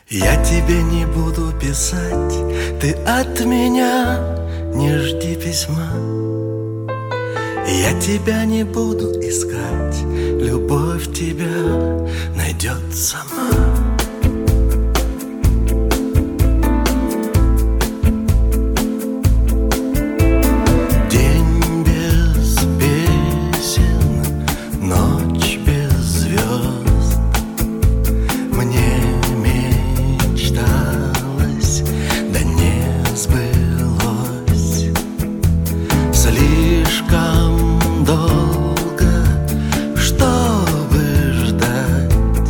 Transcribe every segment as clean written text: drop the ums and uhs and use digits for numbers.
Я тебе не буду писать, ты от меня не жди письма. Я тебя не буду искать, любовь тебя найдет сама. День без песен, ночь без звезд. Мне мечталось, да не сбылось. Слишком долго, чтобы ждать.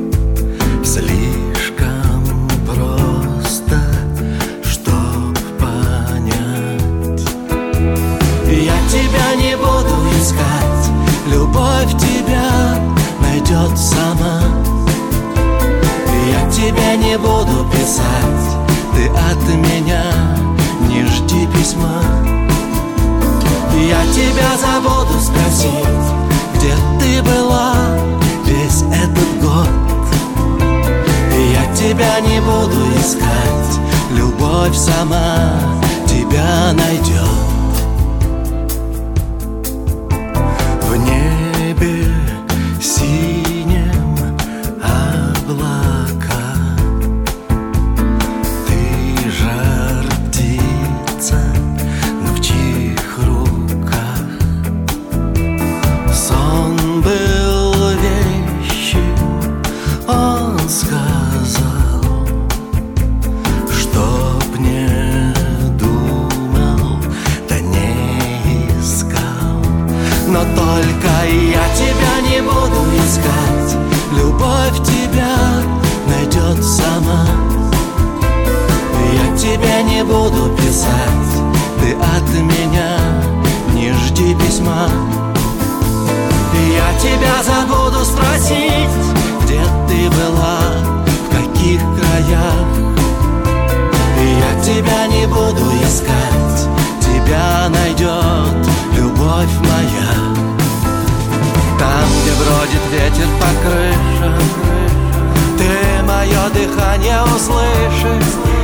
Слишком просто, чтоб понять. Я тебя не буду искать, любовь тебя найдет сама. Я тебя не буду писать, ты от меня не жди письма. Я тебя забуду спросить, где ты была весь этот год. Я тебя не буду искать, любовь сама тебя найдет. В небе синем облака, ты жар птица, но в чьих руках? Сон был вещим, он сказал, чтоб не думал, да не искал. Но только я тебя не буду искать, любовь тебя найдет сама. Я тебя не буду писать, ты от меня не жди письма. Я тебя забуду спросить, где ты была, в каких краях. Я тебя не буду искать, тебя найдет любовь моя. Там, где бродит ветер по крышам, ты мое дыхание услышишь.